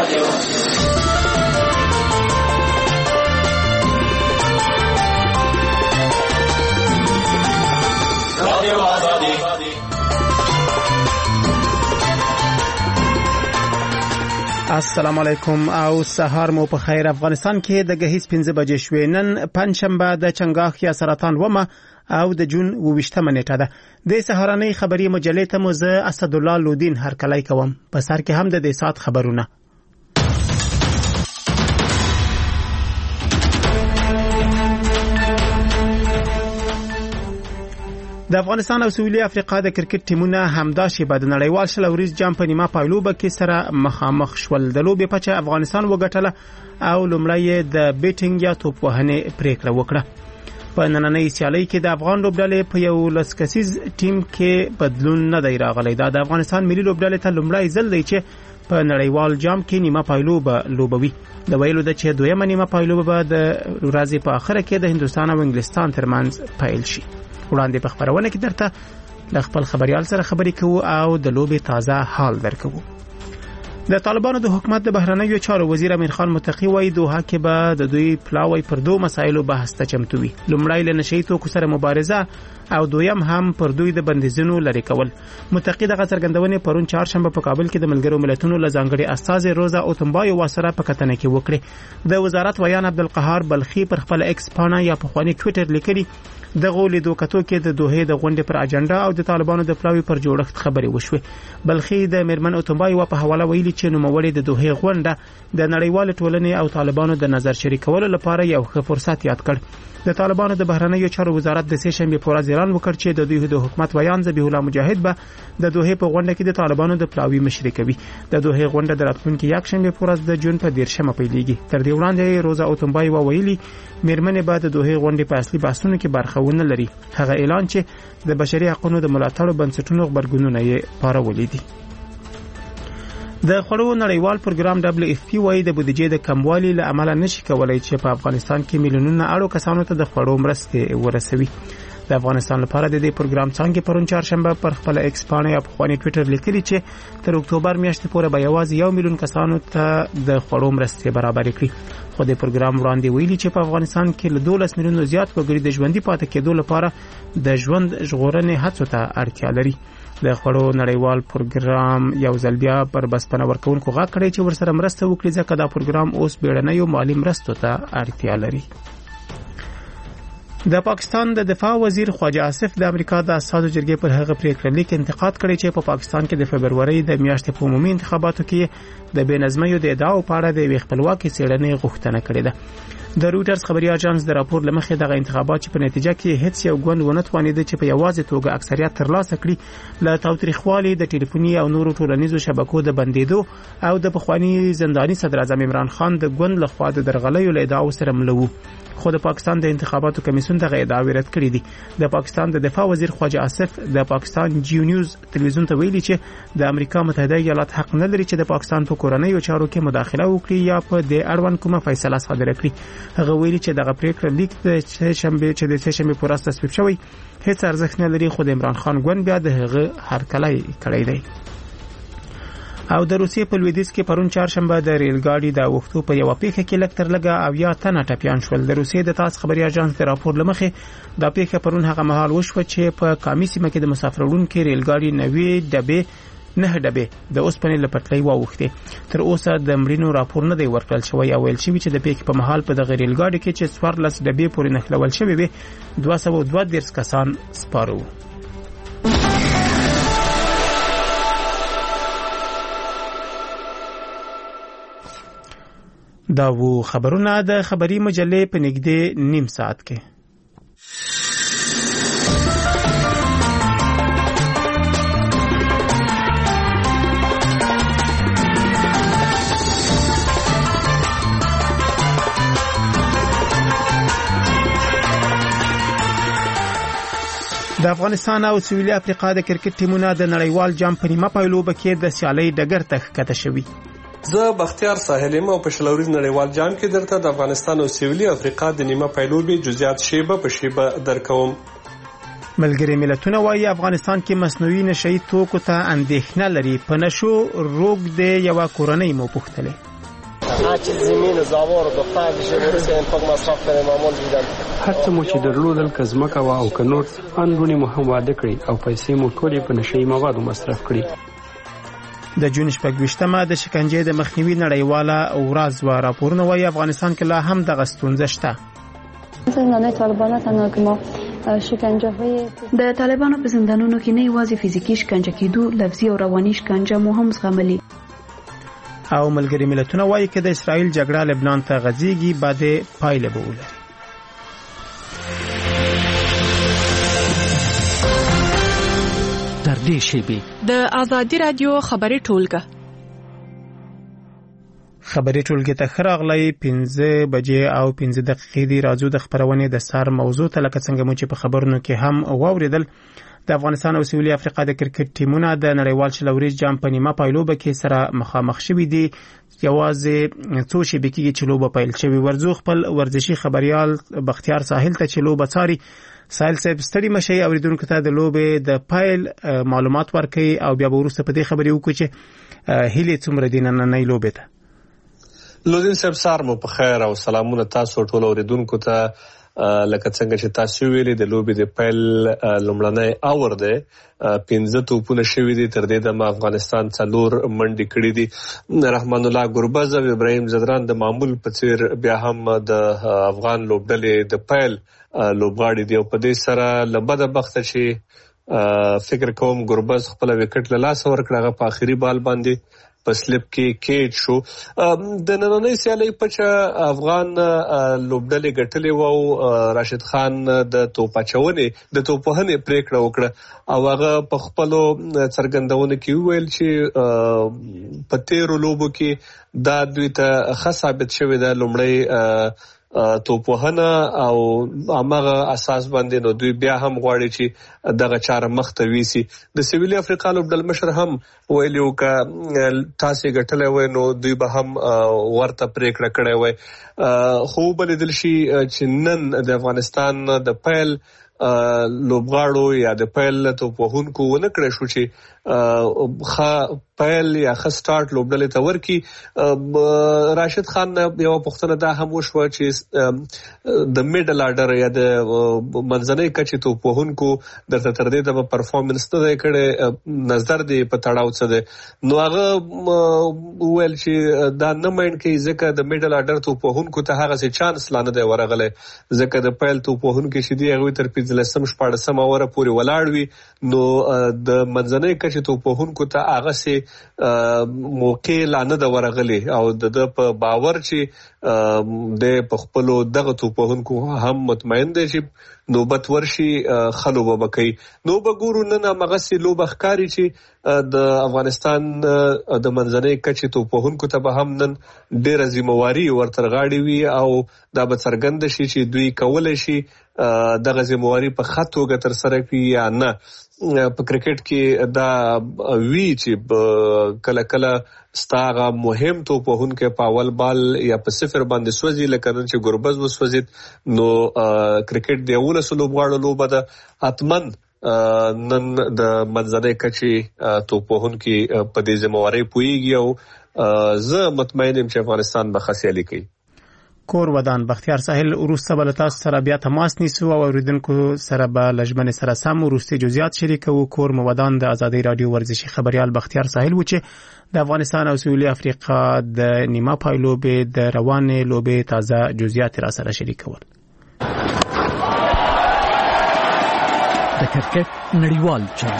السلام علیکم او سهار مو په خیر. افغانستان کې د غهیس 15 بجې شوې. نن پنځشنبه د چنګاښ یا سرطان ومه او د جون 28 نیټه ده. د سهارنۍ خبري مجلې ته مو زه اسد الله لودین هرکلی کوم. په سر کې هم د دې سات خبرونه. د افغانستان او سویلي افریقا د کرکټ ټیمونه همداشي په نړیوال شل ورځ جام په نیمه پایلوبه کې سره مخامخ شول. د لوبې په چا افغانستان وګټله او لومړی د بیټینګ یا توپ وهنې پریکړه وکړه. په نننۍ سیالۍ کې د افغان لوبډلې په یو لسکسیز ټیم کې بدلون نه دی راغلی. دا د افغانستان ملي لوبډلې ته لومړی ځل دی چې په نړیوال جام کې نیمه پایلوبه لوبوي. د ویلو د چې دویمه نیمه پایلوبه د ورځې په اخره کې د هندستان او انګلستان ترمنځ پیل شي. وړاندې په خبرونه کې درته د خپل خبريال سره خبرې کوو او د لوبې تازه حال درکوو. د طالبانو د حکومت د بهرنیو چارو وزیر امیر خان متقی وایي دوحه کې به د دوی پلاوی پر دوه مسایلو بحث ته چمتو وي. لومړی له نشئی توکو سره مبارزه او دویم هم پر دوی د بندیزونو لري کول. متقی دغه څرګندونې پرون چهارشنبه په کابل کې د ملګرو ملتونو له ځانګړي استاذ روزا اوتمبایو واسره په کتنه کې وکړه. د وزارت ویان عبدالقهار بلخی پر خپل ایکس پاڼه یا په خواني ټوئیټر لیکلي د غولې دوکتو کې د دوحې د غونډې پر اجنډا او د طالبانو د پلاوی پر جوړښت خبرې وشوه. بلخی د میرمن اوتمبایو په حواله ویلي چې نوموړي د دوحې غونډه د نړیوال ټولنې او طالبانو د نظر شریکولو لپاره یو ښه فرصت یاد کړ. د طالبانو د بهرنیو چارو وزارت د سهشنبه په ورځ اعلان وکړ چې د دوی د حکومت ویان ذبیح الله مجاهد به د دوحې په غونډه کې د طالبانو د پلاوی مشري کوي. د دوحې غونډه د راتلونکي یکشنبه په ورځ د جون په 13 پیلېږي. تر دې وړاندې روزا اوتمبایو ویلي میرمنې به د دوحې غونډې په اصلي بحثونو کې برخه ونه لري. هغه اعلان چې د بشري حقوقو د ملاتړ بنسټونو خبرګونونه یې پارولې دي. د خړو نړیوال پروګرام WFP وايي د بودیجې د کموالي له امله نشي کولای چې په افغانستان کې میلیونونه اړو کسانو ته د خړو مرستې ورسوي. د افغانستان لپاره د دې پروګرام څنګه پرون چهارشنبه پر خپل ایکس پاڼه یا په خواني ټوئیټر لیکلي چې تر اکتوبر میاشتې پورې به یوازې 1 میلیون کسانو ته د خړو مرستې برابر کړي. خو د پروګرام وړاندې ویلي چې په افغانستان کې له 12 میلیونو زیات وګړي د ژوندۍ پاتې کېدو لپاره د ژوند ژغورنې هڅو ته اړتیا لري. د خړو نړیوال پروګرام یو ځل بیا پر بسپنه ورکوونکو غږ کړی چې ورسره مرسته وکړي ځکه دا پروګرام اوس بیړنیو مالی مرستو ته اړتیا لري. د پاکستان د دفاع وزیر خواجه آصف د امریکا د اساسو جرګې پر هغه پریکړه لیک انتقاد کړی چې په پاکستان کې د فبرवरी د میاشتې په عمومي انتخاباتو کې د بېنظمیو د ادعاو په اړه د خپلواکي څېړنې غوښتنه کړې ده. د رويټرز خبري اژانس د راپور لمخې دغه انتخابات چې په نتیجه کې هیڅ یو ګوند ونه توانید چې په یوازې توګه اکثریت ترلاسه کړي له تاوتریخوالي د ټلیفوني او نورو ټولنیزو شبکو د بندیدو او د پخوانی زنداني صدر اعظم عمران خان د ګوند لخوا د درغلیو له ادعاو سره ملو. خو د پاکستان د انتخاباتو کمیسیون دغه ادعاوې رد کړې دي. د پاکستان د دفاع وزیر خواجه آصف د پاکستان جیو نیوز تلویزیون ته ویلي چې د امریکا متحده ایالات حق نه لري چې د پاکستان په کورنیو چارو کې مداخله وکړي یا په دې اړوند کومه فیصله صادره کړي. هغه ویلي چې دغه پریکړه لیک د سهشنبه په ورځ تصویب شوی هیڅ ارزښت نه لري خو د عمران خان ګوند بیا د هغه هرکلی کړی دی. او د روسیې په لویدیځ کې پرون چهارشنبه د ریلګاډي د وختو په یو پیښه کې لکتر لګا او یا تنه ټپيان شول. د روسیې د تاس خبري اژانس د راپور لمخې دا پیښه پرون هغه مهال وشوه چې په کامي سیمه کې د مسافر وړونکو ریلګاډي 9 ډبې د اوسپنې لپټلۍ واوښته. تر اوسه د مړینو راپور نه دی ورکړل شوی او ویل شوی چې د پیښې په محل په دغه ریلګاډي کې چې 14 ډبې پورې نښلول شوی وي 232 کسان سپارو. دا وو خبرونه د خبري مجلې په نږدې نیم ساعت کې. د افغانستان او سویلي افریقا د کرکټ ټیمونه د نړیوال جام په نیمه پایلوبه کې د سیالۍ ډګر ته ښکته شوي. زه بختیار ساحل او په شلوريز نړیوال جام کې درته د افغانستان او سویلي افریقا د نیمه پایلوبې جزئیات شیبه په شیبه درکوم. ملګری ملتونه وايي افغانستان کې مصنوعي نشئی توکو ته اندېښنه لري. په نشو روغ د یو کورنۍ مو پوښتلې. هر چیز زمین و زاوار و دختر بشه برسه انفاق مصرف کنه معمول دیدن هر څه مو چې درلودل که ځمکه وه او که نور اندونه مو هم واده کړي او پیسې مو ټولې په نشهیي موادو مصرف کړي. د جون 26مه د شکنجې د مخنیوي نړیواله ورځ و. راپورونه وايي افغانستان کې لا هم دغه ستونزه شته. د طالبانو په زندانونو کې نه یوازې فزیکي شکنجه کېدو، لفظي او رواني شکنجه مو هم زغملي. او ملګري ملتونه وايي چې د اسرائیل جګړه لبنان ته غځيږي بعد پایله به ولري. در دې شیبې د آزادی رادیو خبري ټولګه ته خراغلی 15 بجې او 15 دقیقې دی. راځو د خبرونې د سر موضوع ته لکه څنګه مو چې په خبرونو کې هم واوریدل. د افغانستان او سویلي افریقا د کرکټ ټیمونه د نړیوال شلوريز جام په نیمه پایلوبه کې سره مخامخ شوي دي. یوازې څو شبکې چې لوبه پیل شوی. ورزو خپل ورزشي خبريال بختیار ساحل ته چې لوبه څاري. ساحل صاحب ستړي مشي اوریدونکو ته د لوبې د پایل معلومات ورکړي او بیا وروسته په دې خبرې وکړي چې هلي څومره دي نن لوبه ته. لودین صاحب سار مو په خیر او سلامونه تاسو ټول اوریدونکو ته. لکه څنګه چې تاسو ویلي د لوبې د پیل لومړنی اور دی 15 توپونه شوي دي. تر دې د افغانستان 4 منډې کړې دي. رحمان الله ګربز او ابراهیم زدران د معمول په څیر بیا هم د افغان لوبډلې د پیل لوبغاړي دي او په دې سره لبده بخته چې فکر کوم ګربز خپل وکټ له لاس ورکړه. هغه په اخیری بال باندې په سلیپ کې کېج شو. د نننۍ سیالۍ پچه افغان لوبډلې ګټلې وو. راشد خان د توپاچونې د توپوهنې پریکړه وکړه او هغه په خپلو څرګندونو کې ویل چې په تیرو لوبو کې دا دوی ته ښه ثابت شوی ده لومړی توپوهنه او هغه اساس باندې نو دوی بیا هم غواړي چې دغه چاره مخ ته ویسي. د سویلي افریقا لوبډل مشر هم ویلو ک تاسو ګټلې وای نو دوی به هم ورته پریکړه کړې وای. خو بل دل شي چې نن د افغانستان د پیل لوبغاړو یا د پیل توپوهونکو ونه کړی شو چې پیل یا ښه سٹارټ لوبډلې ته ورکی. راشد خان یو پوښتنه دا هم وشوه چې د میډل آرډر یا د منځنۍ کچې توپوهونکو درته تر دې د پرفارمنس نه دی کړی نظر دی په تړاو څه دی. نو هغه ویل چې دا نه ماین کوي ځکه د میډل آرډر توپوهونکو ته هغه څه چانس لا نه دی ورغلی ځکه د پیل توپوهونکو چې دی هغوی تر 15-14 اوره پورې ولاړ وي. نو د منځنۍ کچې توپوهونکو ته هغه څه موقع لا نه ده ورغلی او د په باور چې د په خپلو دغه توپوهونکو هم مطمئن دی چې نوبت ورشي خلوبه بکي. نو بګورو نن هغه سي لوبه ښکاری چې د افغانستان د منځنۍ کچې توپوهونکو ته به هم نن ډېره ذمہواري ورتر غاړي وي او دا به څرګند شي چې دوی کولای شي دغه ذمہواري په ښه توګه تر سره کړي یا نه. په کرکټ کې دا وی چې کله کله ستاغه مهم توپوهونکو په اول بال یا په صفر باندې سوځي لکه نن چې ګربز وسوځید. نو کرکټ دی ولس لوبغاړو لوبه ده اتمن نن د منځنۍ کچې توپوهونکو په دې ذمہواري پويږي او زه مطمئن یم چې افغانستان به خاصیالي کوي. کور ودان بختیار ساحل وروسته بل تاسو سره بیا تماس نیسو او اوریدونکو سره به لجمن سره سم وروسته جزئیات شریکو. کور ودان د آزادی رادیو ورزشي خبريال بختیار ساحل و چې د افغانستان او سویلي افریقا د نیمه پایلوبې د روانې لوبې تازه جزئیات را سره شریکول. د کرکټ نړیوال جام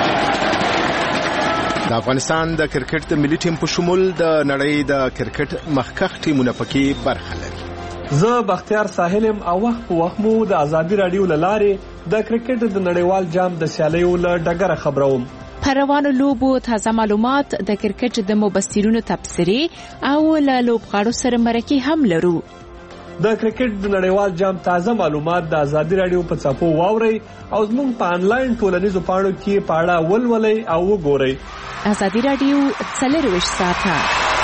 د افغانستان د کرکټ د ملي ټیم په شمول د نړۍ د کرکټ مخکښ ټیمونه پکې برخه لري. زه بختیار ساحلم او وخت په وخت مو د آزادی رادیو لاره د کرکټ د نړیوال جام د سیالیو له ډګره خبروم. په روانو لوبو تازه معلومات د کرکټ د مبصرینو تبصرې او له لوبغاړو سره مرکه هم لرو. د کرکټ د نړیوال جام تازه معلومات د آزادی رادیو په چاپو واوري او زموږ په انلاین ټولنیزو پاڼو کې پاړه ولولئ او وګورئ. آزادی رادیو 24 ساعته.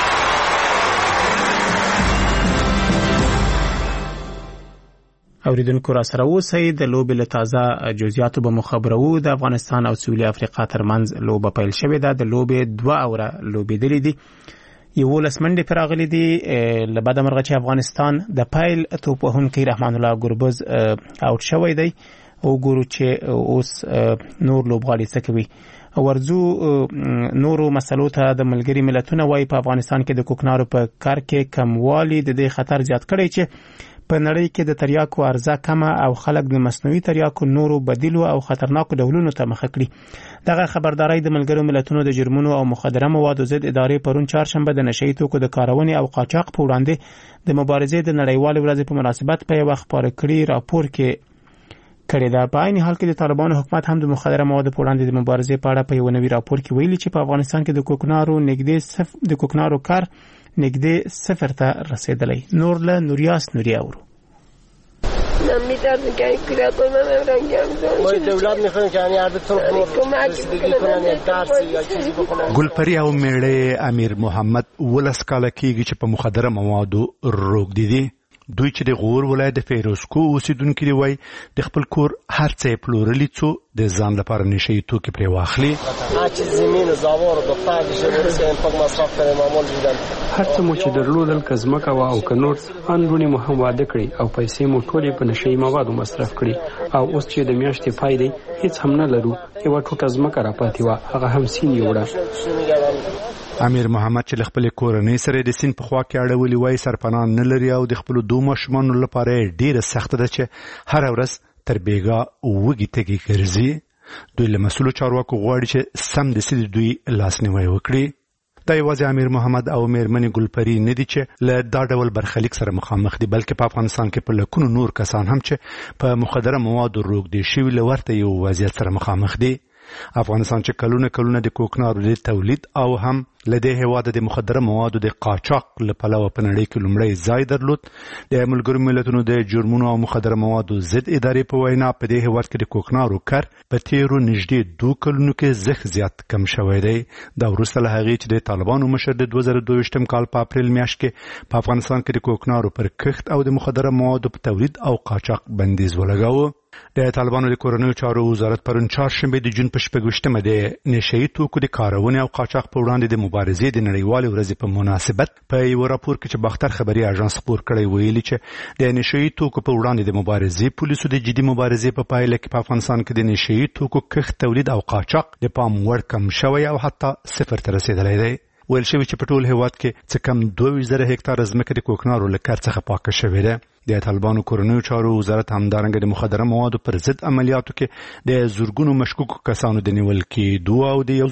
اوریدونکو را سره اوسئ. د لوبې له تازه جزئیاتو به مخابرو. د افغانستان او سویلي افریقا ترمنځ لوبه پیل شوې ده. د لوبې 2 اوره لوبېدلې دي. 11 منډې پراغلي دي لبعد مرغه چې افغانستان د پایل توپ وهونکی رحمان الله ګربز اوټ شوی دی او ګورو چې اوس نور لوبغاړي څه کوي. ورزو نورو مسلو ته د ملګری ملتونو وايي په افغانستان کې د کوکنارو په کار کې کموالی د دې خطر زیات کړی چې په نړۍ کې د تریاکو عرضه کمه او خلک د مصنوعي تریاکو نورو بدیلو او خطرناکو ډولونو ته مخه کړي. دغه خبرداري د ملګرو ملتونو د جرمونو او مخدره موادو ضد ادارې پرون چهارشنبه د نشئی توکو د کارونې او قاچاق په وړاندې د مبارزې د نړیوالې ورځې په مناسبت په یو خبر کړي راپور کې کړی دا. په عین حال کې د طالبانو حکومت هم د مخدره موادو په وړاندې د مبارزې په اړه په یو نوي راپور کې ویلي چې په افغانستان کې د کوکنارو کار نږدې صفر ته رسیدلی. نور له نوریاس نوریا اورو. ګلپری او میړه امیر محمد 12 کاله کېږي چې په مخدره موادو روږدي دي. دوی چې د غور ولایت د فیروزکو اوسیدونکي دی وای د خپل کور هر څه پلورلی څو د ځان لپاره نشي توکي پرې واخلي. هر څه مو چې درلودل کزمکه وا او کنور اندونی مو هم واده کړی او پیسې مو ټولې په نشي موادو مصرف کړی او اوس چې د میاشتې پای دی هیڅ هم نه لرو. یو ټوټه ځمکه را پاتې و هغه هم سین یوړه. امیر محمد چې خپل کورنۍ سره د سین په خوا کې اړولې وای سرپناه نه لري او د خپل دوه ماشومان لپاره ډیره سخت ده چې هر ورځ تر بیګا وګی تګي ګرځي. دوی له مسؤل چارواکو غواړي چې سم د سید دوی لاسنیوي وکړي. دا یوازې امیر محمد او میرمنې ګلپری نه دي چې له دا ډول برخلیک سره مخامخ دي بلکې په افغانستان کې په لکونو نور کسان هم چې په مخدره موادو روږدي شوي له ورته یو وضعیت سره مخامخ دي. افغانستان چې کلونه د کوکنارو د تولید او هم لدې هواده د مخدره موادو د قاچاق لپاره په نړۍ کې لومړی ځای درلود. د ملګرو ملتونو د جرمونو او مخدره موادو ضد ادارې په وینا په دې هواد کې د کوکنارو کار په تیرو نږدې 2 کلونو کې زیات کم شوی دی. دا وروسته له هغې چې د طالبانو مشر د 2022 کال په اپریل میاشت کې په افغانستان کې د کوکنارو پر کښت او د مخدره موادو په تولید او قاچاق بندیز ولګاوه. د طالبانو د کورنیو چارو وزارت پرون چهارشنبه د جون په 26مه د نشئی توکو د کارونې او قاچاق په وړاندې د مبارزې د نړیوالې ورځې په مناسبت په یو راپور کې چې باختر خبري اژانس خبر کړی ویلي چې د نشئی توکو په وړاندې د مبارزې پولیسو د جدي مبارزې په پایله کې په افغانستان کې د نشئی توکو کښت تولید او قاچاق د پام وړ کم شوی او حتی صفر ته رسیدلی دی. ویل شوی چې په ټول هیواد کې څه کم 2000 هکتار ځمکه د کوکنارو له کار څخه پاکه شوې ده. د طالبانو کورنیو چارو وزارت همدارنګه د مخدره موادو پر ضد عملیاتو کې د زورګونو مشکوکو کسانو د نیول کېدو او د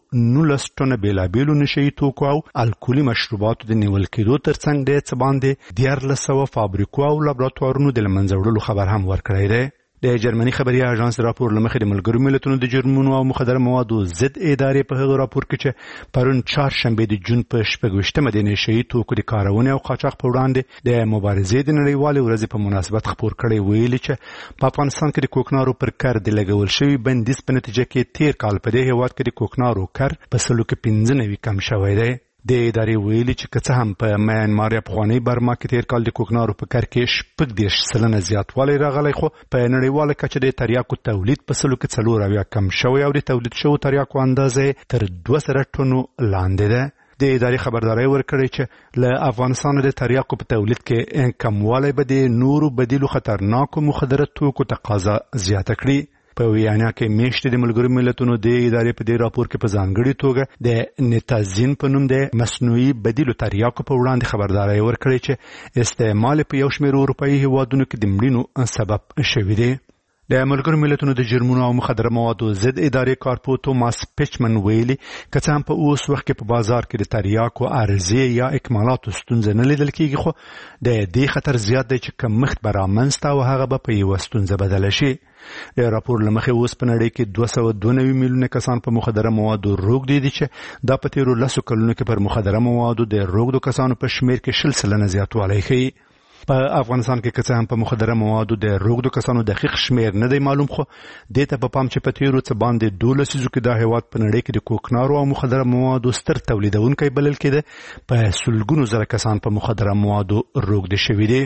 119 ټنه بیلابیلو نشئی توکو او الکولي مشروباتو د نیول کېدو ترڅنګ د څه باندې 1400 فابریکو او لابراتوارونو د منځه وړلو خبر هم ورکړی دی. د جرمني خبري اژانس راپور لمخې د ملګرو ملتونو د جرمونو او مخدره موادو ضد ادارې په هغه راپور کې چې پرون چهارشنبه د جون په 26مه د نشئی توکو د کارونې او قاچاق په وړاندې د مبارزې د نړیوالې ورځې په مناسبت خبر کړی ویلي چې په افغانستان کې د کوکنارو پر کار د لګول شوی بندیز په نتیجه کې تیر کال په دې هیواد کې د کوکنارو کار په سلو کې 15 کم شوی دی. د ادارې ویلي چې که څه هم په میانمار یا پخواني برما کې تیر کال د کوکنارو په کار کې 10% زیاتوالی راغلی خو په نړیواله کچه د تریاکو تولید په سلو کې 4 کم شوی او د تولید شوو تریاکو اندازه تر 200 ټنو لاندې ده. د ادارې خبرداري ورکړې چې له افغانستان د تریاکو په تولید کې کموالی به د نورو بدیلو خطرناکو مخدره توکو تقاضا زیاته کړي. په ویانا کې میشتې د ملګرو ملتونو د ادارې په دې راپور کې په ځانګړي توګه د نتازین په نوم د مصنوعي بدیلو تریاکو په وړاندې خبرداري ورکړې چې استعمال په یو شمېر اروپایي هیوادونو کې د مړینو سبب شوی دی. د ملګرو ملتونو د جرمونو او مخدره موادو ضد ادارې کارپو توماس پیچمن ویلي که څه هم په اوس وخت کې په بازار کې د تریاکو عرضې یا اکمالاتو ستونزه نه لیدل کېږي خو د دې خطر زیات دی چې کمښت به رامنځته او هغه به په یوه ستونزه بدله شي. د راپور لمخې اوس په نړۍ کې 292 میلیونه کسان په مخدره موادو روږدي دي چې دا په تیرو 10 کلونو کې پر مخدره موادو د روږدو کسانو په شمیر کې 60% زیاتوالی ښیي. په افغانستان کې که څه هم په مخدره موادو د روږدو کسانو دقیق شمیر نه دی معلوم خو دې ته په پام چې په تیرو څه باندې 12 لسیزو کې دا هیواد په نړۍ کې د کوکنارو او مخدره موادو ستر تولیدونکی بلل کېده. په سلګونو زره کسان په مخدره موادو روږدي شوي دي.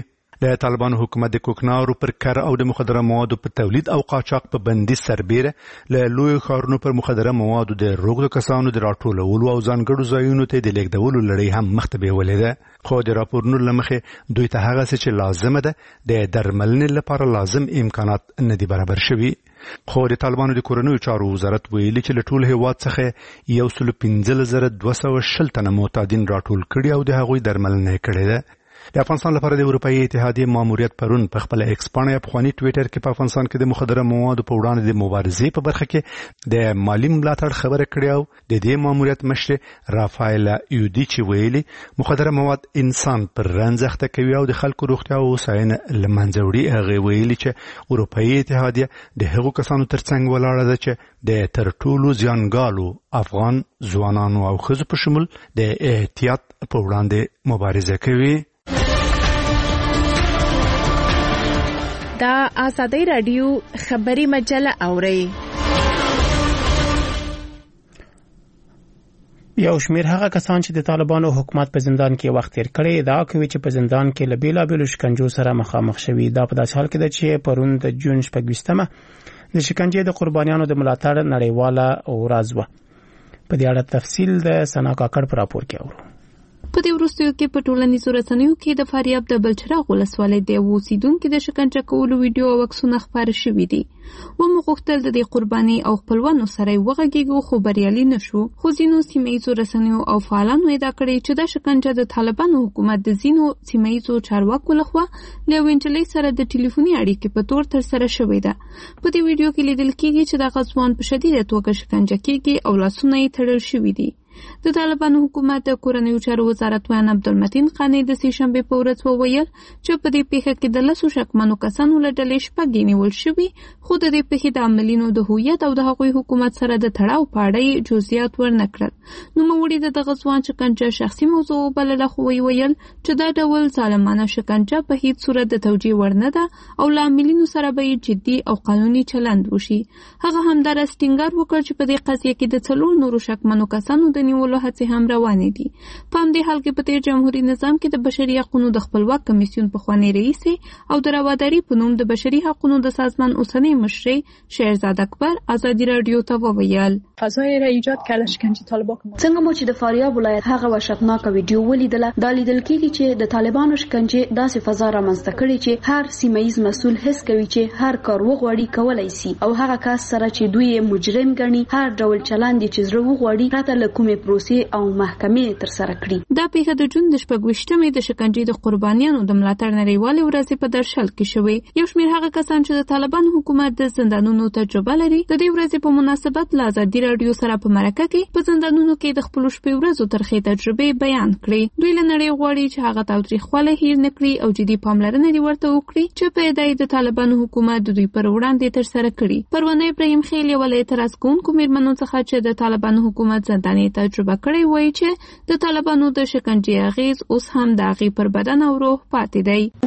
د طالبانو حکومت د کوکنارو پر کار او د مخدره موادو په تولید او قاچاق په بندي سربیره له لوی ښارونو پر مخدره موادو د روغتو کسانو د راټولولو او ځانګړو ځایونو ته د لیږدولو لړۍ هم مخ ته بیولې ده. خو د راپورونو له مخې دوی ته هغه څه چې لازمه ده د درملنې لپاره لازم امکانات نه دي برابر شوي. خو د طالبانو د کورنیو چارو وزارت ویلي چې له ټول هیواد څخه 115,220 تنه معتادین راټول کړي او د هغوی درملنه کړې ده. د افغانستان لپاره د اروپאי اتحادیې ماموریت پرون په خپل ایکس باندې افغاني ټویټر کې په افغانستان کې د مخدره موادو په وړاندې د مبارزې په برخه کې د مالی ملاتړ خبره کړې او د دې ماموریت مشر رافایل یودیچ ویلي مخدره مواد انسان پر رنځخته کوي او د خلکو روغتیا او هوساینه له منځه وړي. هغه ویلي چې اروپאי اتحادیه د هغو کسانو ترڅنګ ولاړه ده چې د تر ټولو زیانګالو افغان ځوانانو او ښځو په شمول د احتیاط په وړاندې مبارزه کوي. دا آزادی رادیو خبری مجله اوري. یو شمیر هغه کسان چې د طالبانو حکومت په زندان کې وخت تیر کړی دا کوي چې په زندان کې لبیلا بیل شکنجو سره مخامخ شوي. دا په داسې حال کې ده چې پرون د جون 28مه د شکنجې د قربانیانو د ملاتړ نړیواله ورځ وه. په دې اړه تفصیل د سنا کاکړ په راپور کې اورو. په دې وروستیو کې په ټولنیزو رسنیو کې د فاریاب د بلچراغ ولسوالۍ د یو اوسیدونکو د شکنجه کولو ویډیو او عکسونه خپاره شوي دي. ومو غوښتل د دې قرباني او خپلوانو سره وغږیږو خو بریالي نشو. خو ځینو سیمه‌ییزو رسنیو او فعالانو ادعا کړې چې د شکنجه د طالبانو حکومت د ځینو سیمه‌ییزو چارواکو لخوا له وینټلې سره د ټلیفوني اړیکې په تور تر سره شوې ده. په دې ویډیو کې لیدل کېږي چې د غزوان په شدیده توګه شکنجه کېږي او لاسونه یې تړل شوي دي. د طالبانو حکومت د کورنیو چارو وزارت وان عبدالمتین خانی د سې شنبې په ورځ وویل چې په دې پیښه کې د 10 شکمنو کسانو له ډلې شپږ نیول شوي خو د دې پیښې د عاملینو د هویت او د هغوی حکومت سره د تړاو په اړه جزئیات ورنکړل. نوموړي د غزوان شکنجه شخصي موضوع بلله خو ویل چې دا ډول ظالمانه شکنجه په هیڅ صورت د توجیه ورنه ده او له عاملینو سره به جدي او قانوني چلند وشي. هغه همدارس ټینګار وکړ چې په دې قضیه کې د 4 نورو شکمنو کسانو د نیولو هڅې هم روانې دي. په همدې حال کې په تیر جمهوریت نظام کې د بشري حقوقو د خپلواک کمیسیون پخوانی رئیس او د رواداري په نوم د بشري حقوقو د سازمان اوسنی مشر شهرزاد اکبر آزادی رادیو ته وویل فضای را ایجاد کرده شکنجه طالبان. څنګه مو چې د فاریاب ولایت هغه وحشتناک ویډیو ولیدله دا لیدل کېږي چې د طالبانو شکنجه داسې فضا رامنځته کړي چې هر سیمه‌ییز مسؤل حس کوي چې هر کار وغواړي کولای شي او هغه کس سره چې دوی مجرم ګڼي هر ډول چلند چې زړه وغواړي راته له کومې پروسې او محکمې تر سره کړي. دا پیښه د جون د 28مې د شکنجې د قربانیانو د ملاتړ نړیوالې ورځې په درشل کې شوې. یو شمېر هغه کسان چې د طالبانو حکومت د زندانونو تجربه لري د دې ورځې په مناسبت له آزادي رادیو سره په مرکه کې په زندانونو کې د خپل شپې ورځو ترخې تجربې بیان کړې. دوی له نړۍ غواړي چې هغه تاوتریخوالی هیر نه کړي او جدي پاملرنه دې ورته وکړي چې په ادعای د طالبانو حکومت د دوی پر وړاندې تر سره کړي. پروانه ابراهیم خیل یو له اعتراض کوونکو میرمنو څخه چې د طالبانو حکومت زنداني تجربه کړې وایي چې د طالبانو د شکنجې اغیز اوس هم د هغوی پر بدن او روح پاتې دی.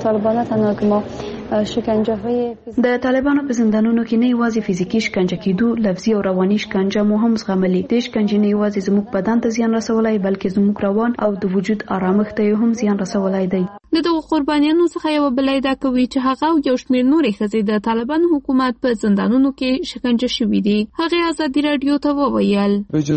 د طالبانو په زندانونو کې نه یوازې فزیکي شکنجه کېدو لفظي او رواني شکنجه مو هم زغملي. د شکنجې نه یوازې زموږ بدن ته زیان رسولای بلکې زموږ روان او د وجود آرامښت ته هم زیان رسولای دی. د دغو قربانیانو څخه یو بل ادعا کوي چې هغه او یو شمېر نورې ښځې د طالبانو حکومت په زندانونو کې شکنجه شوي دي. هغې آزادي رادیو ته وویل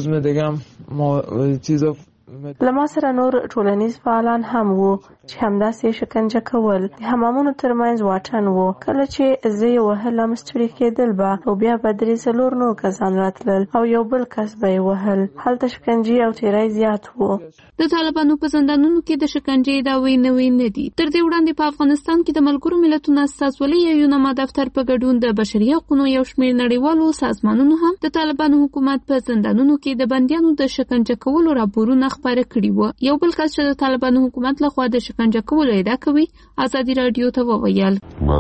له ما سره نور ټولنیز فعالان هم وو چې همداسې شکنجه کول. د حمامونو ترمنځ واټن وو. کله چې زه یې وهلم ستړي کېدل به او بیا به 3-4 نور کسان راتلل او یو بل کس به یې وهل. هلته شکنجې او تیری زیات وو. د طالبانو په زندانونو کې د شکنجې دعوې نوې نه دي. تر دې وړاندې په افغانستان کې د ملګرو ملتونو اساسولي یونما دفتر په ګډون د بشري حقوقو یو شمېر نړیوالو سازمانونو هم د طالبانو حکومت په زندانونو کې د بندیانو د شکنجه کولو راپورونه خپاره کړي وو. یو بل کس چې د طالبانو حکومت لخوا د شکنجه کولو ادعا کوي آزادي رادیو ته وویل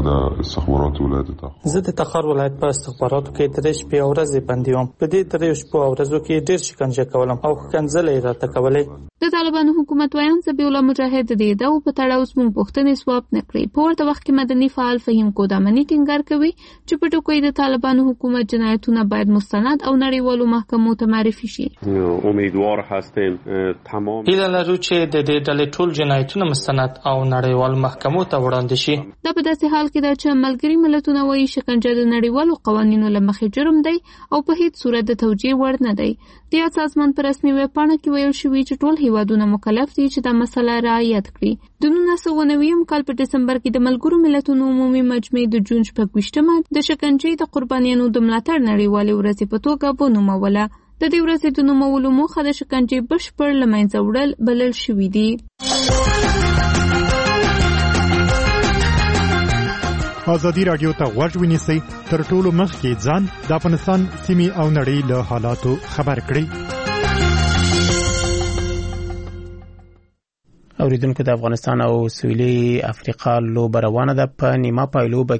زه د تخار ولایت په استخباراتو کې 3 شپې او ورځې بندي وم. په دې 3 شپو او ورځو کې ډېر شکنجه کولم او ښکنځلې راته کولې. د طالبانو حکومت وایي ذبیح الله مجاهد د ادعاو په تړاو زموږ پوښتنې ځواب نه کړي. په ورته وخت کې مدني فعال فهیم کودامني ټینګار کوي چې په ټکو د طالبانو حکومت جنایتونه باید مستند او نړیوالو محکمو ته معرفي شي. امیدوار هستیم هیله لرو چې د دې ډلې ټول جنایتونه مستند او نړیوال محکمو ته وړاندې شي. دا په داسې حال کې ده چې ملګري ملتونه وایي شکنجه د نړیوالو قوانینو له مخې جرم دی او په هیڅ صورت د توجیه وړ نه دی. د یاد سازمان په رسمي ویبپاڼه کې ویل شوي چې ټول هیوادونه مکلف دي چې دا مسله رعایت کړي. د 1999 کال په ډسمبر کې د ملګرو ملتونو عمومي مجمع د جون 26 د شکنجې د قربانیانو د ملاتړ نړیوالې ورځې په توګه ونوموله. د دې ورځې د نومولو موخه د شکنجې بشپړ له منځه وړل بلل شوي دي. ازادي راډیو ته غوږ ونیسئ، تر ټولو مخکې ځان د افغانستان سیمې او نړۍ له حالاتو خبر کړئ. اوریدونکو، د افغانستان او سویلي افریقا لوبه روانه ده. په نیمه پایلوبه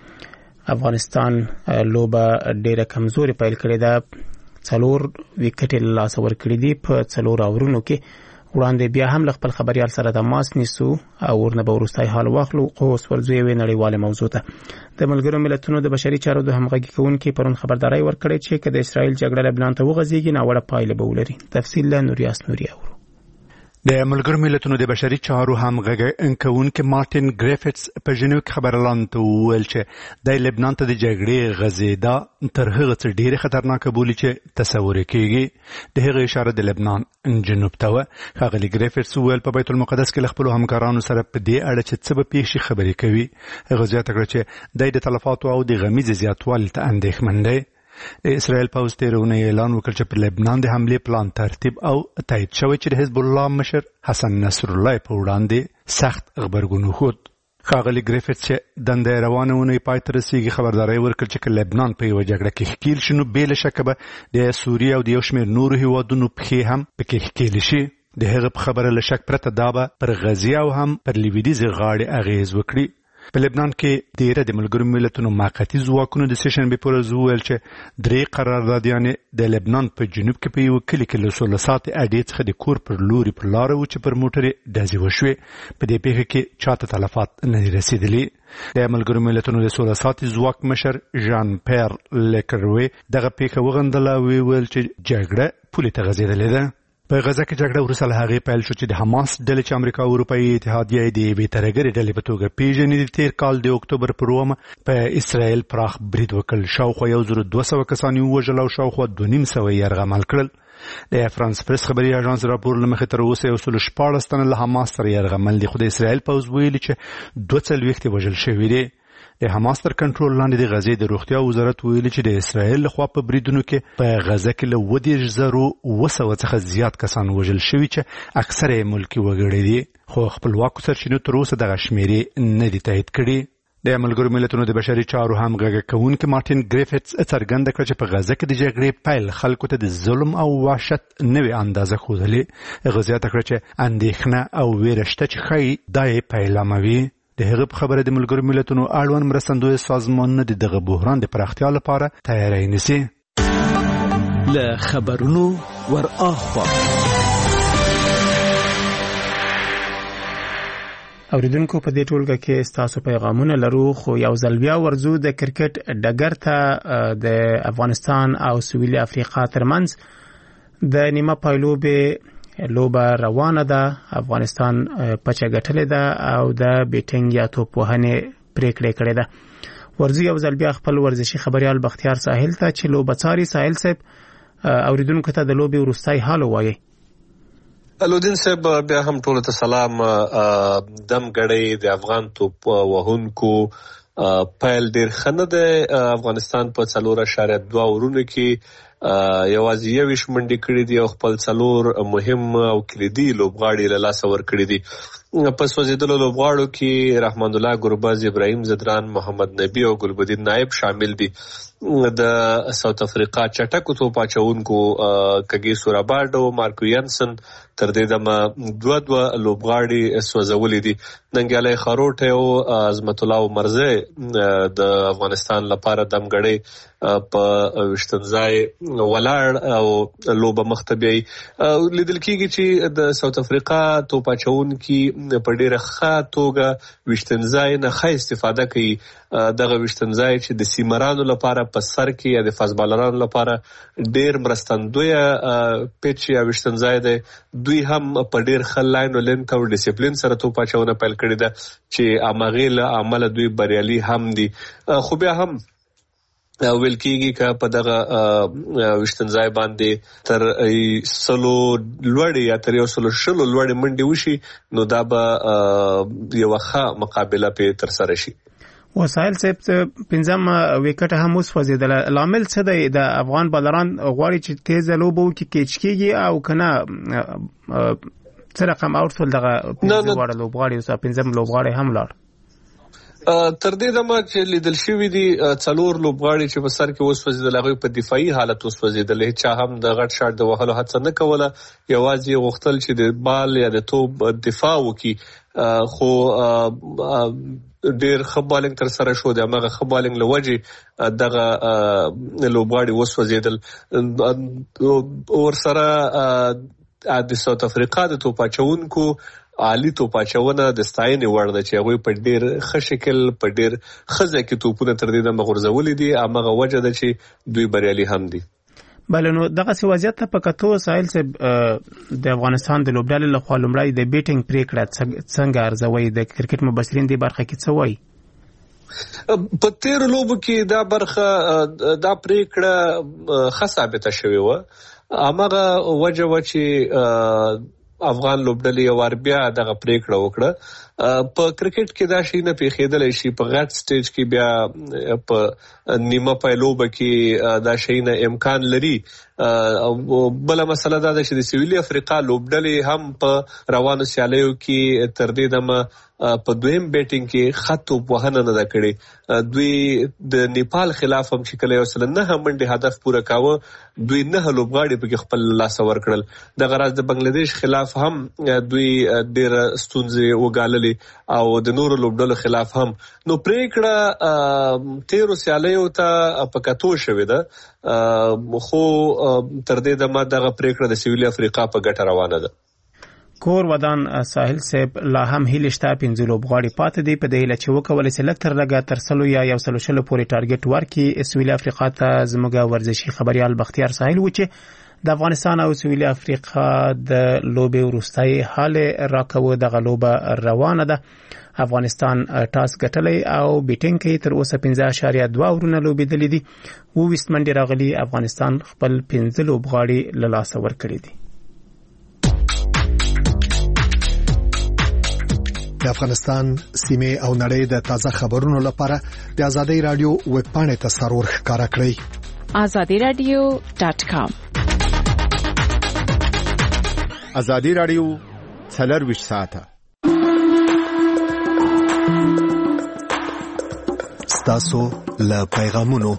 کې افغانستان لوبه ډیره کمزوري پیل کړې ده. 4 وکټې له لاسه ورکړې دي. په 4 اورونو کې وړاندې بیا هم له خپل خبريال سره د ماس نیسو او ورنه به وروستای حال واخلو. اوس ورځو یوې نړیواله موضوع ده. د ملګرو ملتونو د بشري چارو د همغږي کوونکي پرون خبرداري ورکړې چې که د اسرائیل جګړه لبنان ته وغځيږي ناوړه پایله به ولري. تفصیل له نوریاس نوري اورو. د ملګرو ملتونو د بشري چارو همغږي کوونکی مارټین ګریفټس په ژنیو کې خبرلاند ته وویل چې د لبنان ته د جګړې غځېدا تر هغه څه ډیره خطرناکه بولي چې تصور کېږي. د هغه اشاره د لبنان جنوب ته و. ښاغلي ګریفټس وویل په بیت المقدس کې خپل همکارانو سره په دې اړه چې څه به پیښ خبرې کوي. هغه زیاته کړه چې د تلفاتو او د غمیز زیاتوالي ته اندېښمن دی. د اسرائیل پوځ تیرونه اعلان وکړ چې پر لبنان د حمله پلان ترتیب او تایید شوی چې د حزب الله مشر حسن نصر الله په وړاندې سخت خبرګون خود. ښاغلي ګریفټس چې دندې روانونه پای ته رسیدي خبرداري ورکړ چې لبنان په یو جګړه کې ښکیل شنو بل شکه د سوریه او د یو شمېر نورو هیوادونو په هم پکې ښکیل شي. د هغه په خبره له شک پرته دا به پر غزه او هم پر لیویدیز غاړه اغیز وکړي. په لبنان کې ډیره د ملګرو ملتونو موقتی ځواکونو د سیشن به پر ویل چې 3 قراردادیان د لبنان په جنوب کې په یو کلی کې له 16 ساعت اډې څخه د کور پر لوري پر لار و چې پر موټر دازي وشوي. په دې پیښه کې چاته تلفات نه رسیدلي. د ملګرو ملتونو د 16 ساعت ځواک مشر ژان پیر لیکروي دغه پیښه وغندله ویل چې جګړه پولی ته غځېدلې ده. په غزه کې جګړه وروسته له هغې پیل شو چې د حماس ډلې چې امریکا او اروپایي اتحادیه د یوې ترهګرې ډلې په توګه پیژني د تیر کال د اکتوبر پر 2 په اسرائیل پراخ برید وکړ. شاوخوا 1200 کسان ووژل او شاوخوا 250 یرغمل کړل. د فرانس پریس خبري اژانس راپور لمخې تر اوسه 14 تنه له حماس سره یرغمل دي. خو د اسرائیل پوځ ویلي چې 240 وژل شوي دي. د حماس تر کنټرول لاندې د غزې د روغتیا وزارت ویلي چې د اسرائیل لخوا په بریدونو کې په غزه کې له 10,200 څخه زیات کسان وژل شوي چې اکثره یې ملکي وګړي دي. خو خپلواکو سرچینو تر اوسه دغه شمیرې نه دي تایید کړي. د ملګرو ملتونو د بشري چارو همغږي کوونکی مارټین ګریفټس څرګنده کړه چې په غزه کې د جګړې پیل خلکو ته د ظلم او وحشت نوې اندازه ښودلې. هغه زیاته کړه چې اندېښنه او ویره شته چې ښایي دا یې پیلاموي. د هغه په خبره د ملګرو ملتونو اړوند مرستندوی سازمانونه د دغه بحران د پراختیا لپاره تیاری نیسي. له خبرونو ور اخوا اوریدونکو په دې ټولګه کې ستاسو پیغامونه لرو. خو یو ځل بیا ورزو د کرکټ ډګر ته د افغانستان او سویلي افریقا ترمنځ د نیمه پایلوبه لوبه روانه ده. افغانستان پچه ګټلې ده او د بیټینګ یا توپ وهنې پریکړه کړې ده. ورزو یو ځل بیا خپل ورزشي خبريال بختیار ساحل ته چې لوبه څاري. ساحل صاحب اوریدونکو ته د لوبې وروستای حال وایي. الودین صاحب بیا هم ټول ته سلام. دم غړې د افغان توپ وهونکو پیل ډیر خنه ده. افغانستان په 4.2 اورونو کې یوازې 21 منډې کړې دي او خپل 4 مهم او کلیدي لوبغاړي له لاسه ورکړي دي. په سوځیدلو لوبغاړو کې رحمان الله ګرباز، ابراهیم زدران، محمد نبی او ګلبدین نائب شامل دي. د ساوث افریقا چټکو توپ اچونکو کګي سوراباډ او مارکو ینسن تر دې دمه 2 لوبغاړي سوځولې دي. ننګیالی خاروټ او عظمت الله مرزه د افغانستان لپاره دمګړې په وشتنځای ولاړ او لوبه مختبي لیدل کیږي چې د ساوث افریقا توپ اچونکي په ډیره ښه توګه وشتنځای نه ښه استفاده کوي دغه وشتنځای چې د سیمرانو لپاره په سر کې یا د فازبالرانو لپاره ډیر مرستندوی پیچ یا وشتنځای دی دوی هم په ډیر ښه لاین او لینت او ډیسپلین سره توپ اچونه پیل کړې ده چې امغه له عمل دوی بریالي هم دي خو بیا هم ویل کېږي که په دغه وشتنځای باندې تر 100 لوړې یا تر 100 لوړې منډې وشي نو دا به یوه ښه مقابله پې ترسره شي. وسایل صاحب پنځم وکټ هم وسوځیدل لامل څه دی د افغان بالران غواړي چې تیز لوبو کې کېچ کېږي او کنه څه رقم اورسول دغه وړ لوبغاړي او پنځم لوبغاړي هم لاړ تر دې دمه چې لیدل شوی دي څلور لوبغاړي چې په سر کې وسوځیدل هغه په دفاعي حالت وسوځیدل چا هم د غټ شاټ د وهلو هڅه نه کوله یوازې غوښتل چې د بال یا د توپ دفاع وکړي خو ډیر ښه بالینګ تر سره شو د هغه ښه بالینګ لوجه دغه لوبغاړي وسوځیدل اور سره د ساوث افریقا د توپ اچونکو عالی توپ اچونه د ستاینې وړ ده چې هغه په ډیر ښه شکل په ډیر ښه ځای کې توپونه تر دې دمه غورځولي دي هغه وجه ده چې دوی بریالي هم دي. بله نو دغه وضعیت ته په کتو سایل صاحب د افغانستان د لوبډلې لخوا لومړی د بیټینګ پریکړه څنګه ارزوي د کرکټ مبصرین دی برخه کې څه وایي؟ په تیر لوبو کې دا برخه دا پریکړه ښه ثابته شوې وه هغه وجه و چې افغان لوبډلې وار بیا دغه پریکړه وکړه په کرکټ کې دا شي نه پیښېدلی شي په غټ سټیج کې بیا په نیمه پایلوبه کې دا شي نه امکان لري او بل مسله دا ده چې د سویلي افریقا لوبډلې هم په روانو سیالیو کې تر دې دمه په دویم بیټینګ کې خط وهنه نه کړي دوی د نیپال خلاف هم چې کله یو سل نه منډه هدف پوره کاوه دوی نه لوبغاړي په خپل لاس ور کړل د غراز د بنگلاديش خلاف هم دوی ډېر ستونزې وګاللې او د نورو لوبډلو خلاف هم نو پریکړه تیرو سیالیو ته په کتو شوې ده خو تر دې دمه دغه پریکړه د سویلي افریقا په ګټه روانه ده. کور ودان ساحل صاحب لا هم هیلشته پنځه لوبغاړي پاتې دی په دې لچ وکولې سلیکټر لګا تر سلو یا یو سلو شل پورې ټارګټ ورکي سویلي افریقا ته زموږ ورزشي خبريال بختیار ساحل و چې د افغانستان او سویلي افریقا د لوبې وروستۍ حال راکوه د غلوبه روانه ده افغانستان ټاس ګټلې او بیټینګ کې تر اوسه 15.2 اورونه لوبېدلې دي 20 منډې راغلي افغانستان خپل 15 لوبغاړي له لاسه ورکړي دي. د افغانستان سیمه او نړۍ د تازه خبرونو لپاره د ازادي رادیو ویب پاڼه ته سرور ښکارا کړئ azadiradio.com. ازادي رادیو 24 ساعته ستاسو له پیغامونو.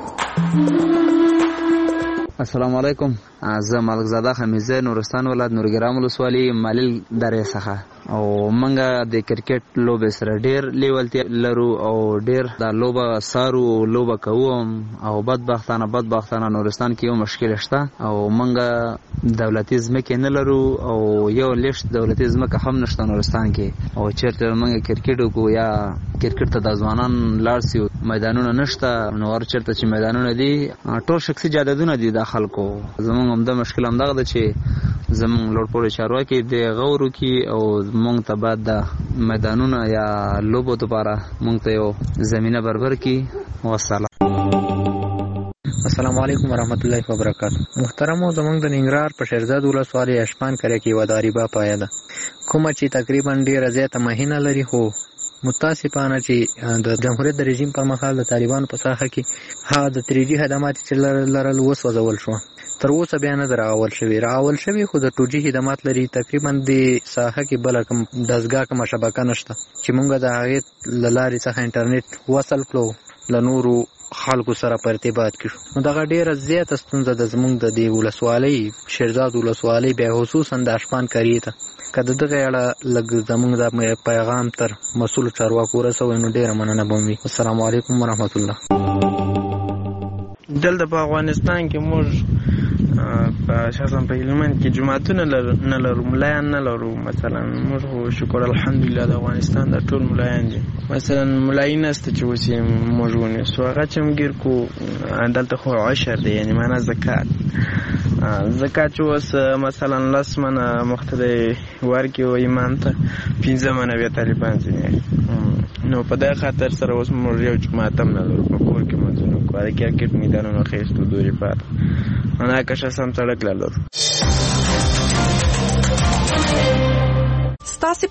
السلام علیکم زه ملک زاده خمیزه نورستان ولایت نورګرام ولسوالي مالیل درې څخه او منګه د کرکټ لوبه سره ډیر لیولتي لرو او ډیر د لوبه سارو لوبه کوم او بدبختانه نورستان کې یو مشکل شته او منګه دولتي ځمکه نه لرو او یو لیست دولتي ځمکه هم نشته نورستان کې او چیرته منګه کرکټ کو یا کرکټ ته د ځوانان لارسي میدانونه نشته نو ورچرته چې میدانونه دي ټول شخصي جاددونه دي د خلکو زموږ هم د مشکل هم دغه چې زموږ لوړپوړي چارواکي د غورو کې او مونږ ته بعد د میدانونه یا لوبو لپاره مونږ ته یو زمينه برابر کړي والسلام. السلام علیکم ورحمت الله وبرکاته. محترمو زمونږ د ننګرهار په شیرزاد ولسوالۍ اشپان کړه کې وداریبا پایا ده کومه چې تقریبا ډیره زیاته مهینه لري خو متاسفانه چې د جمهوریت د رژیم په مخال د طالبانو په ساحه کې ها د 3G خدمات چې لرل وسوځول شو تر اوسه بیا نه راول شوی خو د 2G خدمات لري تقریبا د ساحه کې بل کوم دزګه کوم شبکه نشته چې مونږ د هغه لارې څخه انټرنیټ وصل کړو لنورو خلکو سره په ارتباط کې نو دا ډیره زیاته ستونزه د زمونږ د دی ولسوالۍ شیرزاد ولسوالۍ به خصوصا د اشپان کړی ته کله دغه اړه لګ زمونږ د پیغام تر مسول چارواکو رسوي نو ډیره مننه بومي. السلام علیکم ورحمت الله. دلته په افغانستان کې موږ په شخصا په هلمند کې جماعتونه نه لرو، ملایان نه لرو. مثلا موږ شکر الحمدلله د افغانستان د ټول ملایان دي. مثلا ملایي نسته چې اوس یې موږ ونیسو، هغه چې موږ ګیر کو دلته خو عشر دی، یعنی معنا زکات چې اوس مثلا 10 منه مخته دی ورکړي و ایمان ته، 15 منه بیا طالبان ځینې. نو په دغه خاطر سره اوس موږ یو جماعت هم نه لرو، په کور کې مونځونه کوو، د کرکټ میدانونو اخیستو دورې پاته همدا کشه سم سړک لرو. ستاسو